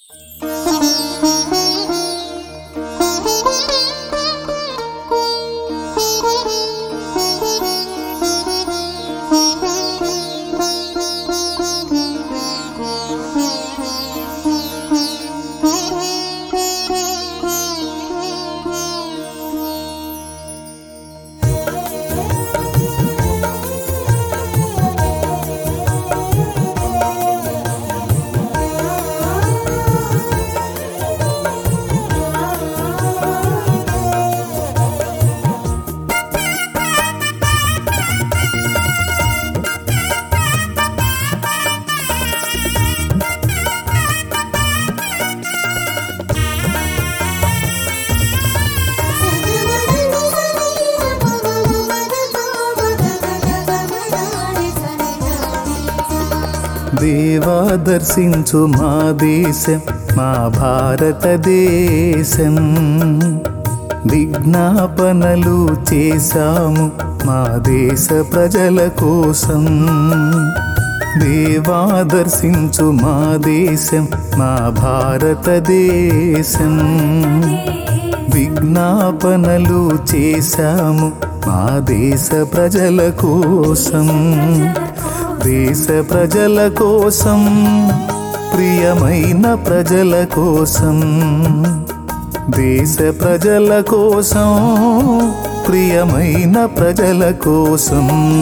దేవా దర్శించు మా దేశం, మా భారతదేశం. విజ్ఞాపనలు చేశాము మా దేశ ప్రజల కోసం. దేవా దర్శించు మా దేశం, మా భారతదేశం. విజ్ఞాపనలు చేశాము మా దేశ ప్రజల కోసం. దేశ ప్రజల కోసం, ప్రియమైన ప్రజల కోసం. దేశ ప్రజల కోసం, ప్రియమైన ప్రజల కోసం.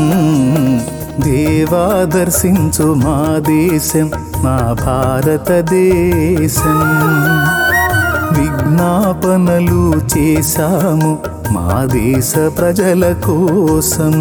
దేవా దర్శించు మా దేశం, మా భారతదేశం. విజ్ఞాపనలు చేశాము మా దేశ ప్రజల కోసం.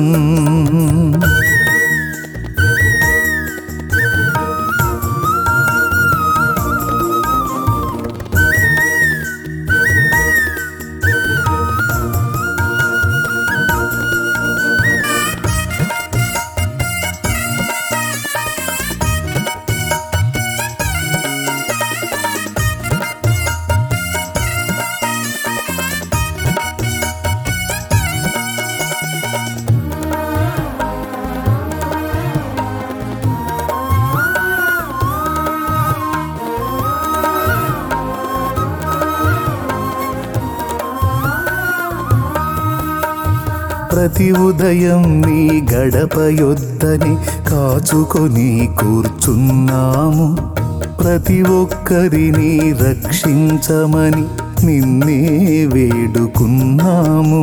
ప్రతి ఉదయం నీ గడప యొద్దని కాచుకొని కూర్చున్నాము. ప్రతి ఒక్కరిని రక్షించమని నిన్నే వేడుకున్నాము.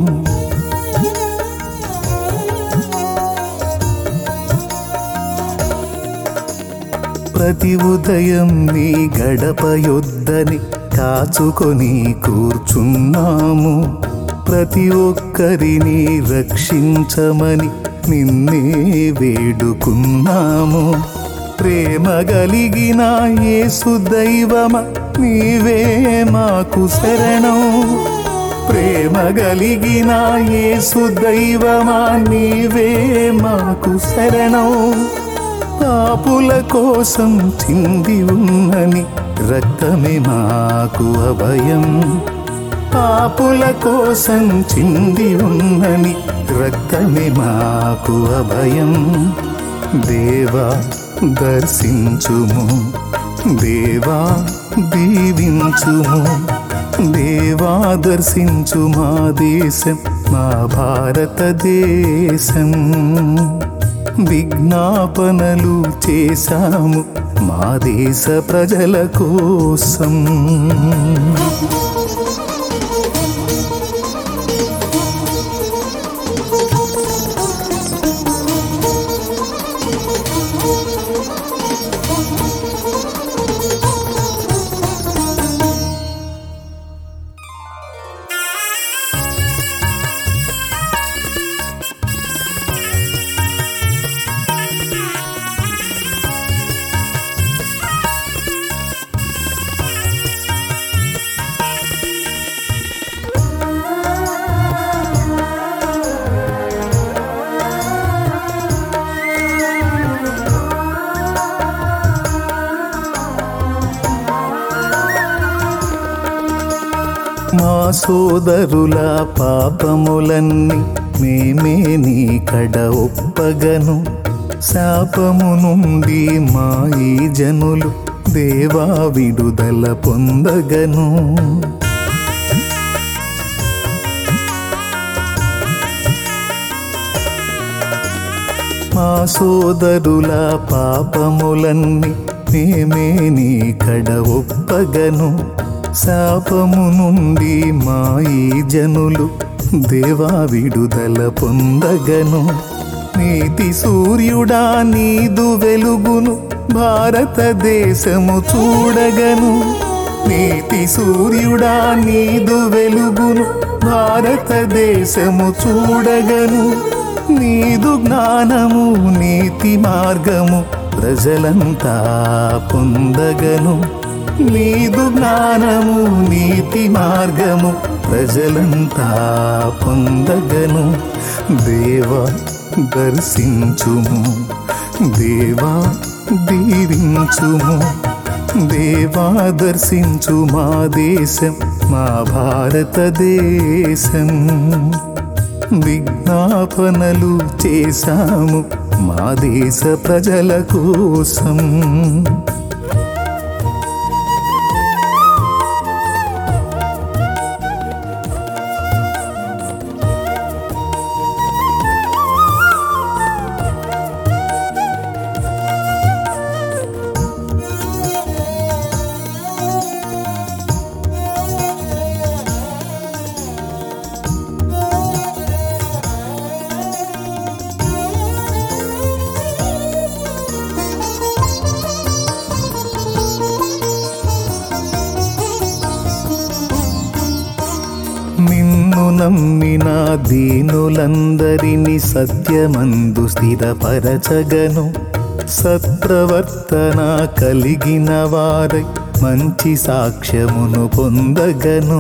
ప్రతి ఉదయం నీ గడప యొద్దని కాచుకొని కూర్చున్నాము. ప్రతి ఒక్కరిని రక్షించమని నిన్నే వేడుకున్నాము. ప్రేమ కలిగిన యేసు దైవమా, నీవే మాకు శరణం. ప్రేమ కలిగిన యేసు దైవమా, నీవే మాకు శరణం. పాపుల కోసం చింది ఉన్నని రక్తమే మాకు అభయం. పాపుల కోసం చింది ఉన్నని రక్తమే మాకు అభయం. దేవా దర్శించుము, దేవా దీవించుము. దేవా దర్శించు మా దేశం, మా భారతదేశం. విజ్ఞాపనలు చేశాము మా దేశ ప్రజల కోసం. మా సోదరుల పాపములన్నీ మేమే నీ కడ ఒప్పగను. శాపము నుండి మా ఈ జనులు దేవా విడుదల పొందగను. మా సోదరుల పాపములన్నీ మేమే నీ కడ ఒప్పగను. శాపము నుండి మా ఈ జనులు దేవా విడుదల పొందగను. నీతి సూర్యుడా నీదు వెలుగును భారతదేశము చూడగను. నీతి సూర్యుడా నీదు వెలుగును భారతదేశము చూడగను. నీదు జ్ఞానము నీతి మార్గము ప్రజలంతా పొందగను. నీదు జ్ఞానము నీతి మార్గము ప్రజలంతా పొందగను. దేవా దర్శించుము, దేవా దీవించుము. దేవా దర్శించు మా దేశం, మా భారతదేశం. విజ్ఞాపనలు చేశాము మా దేశ ప్రజల కోసం. నిన్ను నమ్మిన దీనులందరినీ సత్యమందు స్థిరపరచగను. సత్ప్రవర్తన కలిగిన వారై మంచి సాక్ష్యమును పొందగను.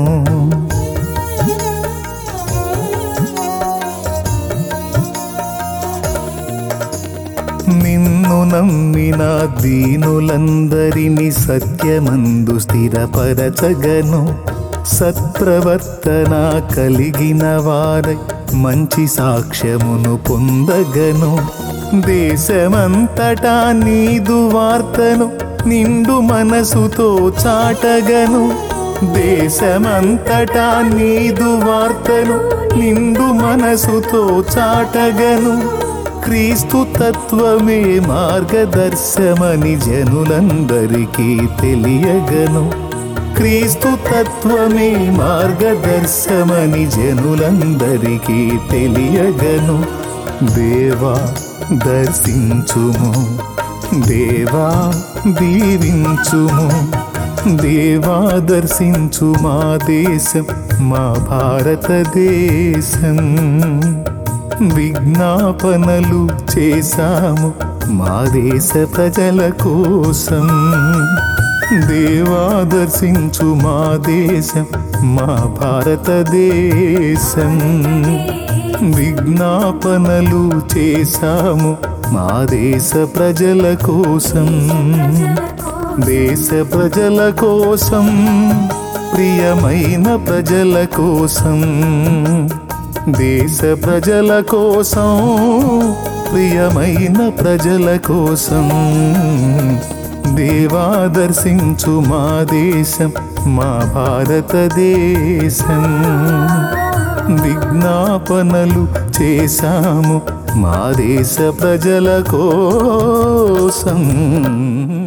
నిన్ను నమ్మిన దీనులందరినీ సత్యమందు స్థిరపరచగను. సత్ప్రవర్తన కలిగిన వారై మంచి సాక్ష్యమును పొందగను. దేశమంతటా నీదు వార్తను నిండు మనసుతో చాటగను. దేశమంతటా నీదు వార్తను నిండు మనసుతో చాటగను. క్రీస్తు తత్వమే మార్గదర్శమని జనులందరికీ తెలియగను. క్రీస్తు తత్వమే మార్గదర్శమని జనులందరికీ తెలియగను. దేవా దర్శించుము, దేవా దీవించుము. దేవా దర్శించు మా దేశం, మా భారతదేశం. విజ్ఞాపనలు చేశాము మా దేశ ప్రజల కోసం. దేవా దర్శించు మా దేశం, మా భారతదేశం. విజ్ఞాపనలు చేశాము మా దేశ ప్రజల కోసం. దేశ ప్రజల కోసం, ప్రియమైన ప్రజల కోసం. దేశ ప్రజల కోసం, ప్రియమైన ప్రజల కోసం. దేవా దర్శించు మా దేశం, మా భారతదేశం. విజ్ఞాపనలు చేశాము మా దేశ ప్రజల కోసం.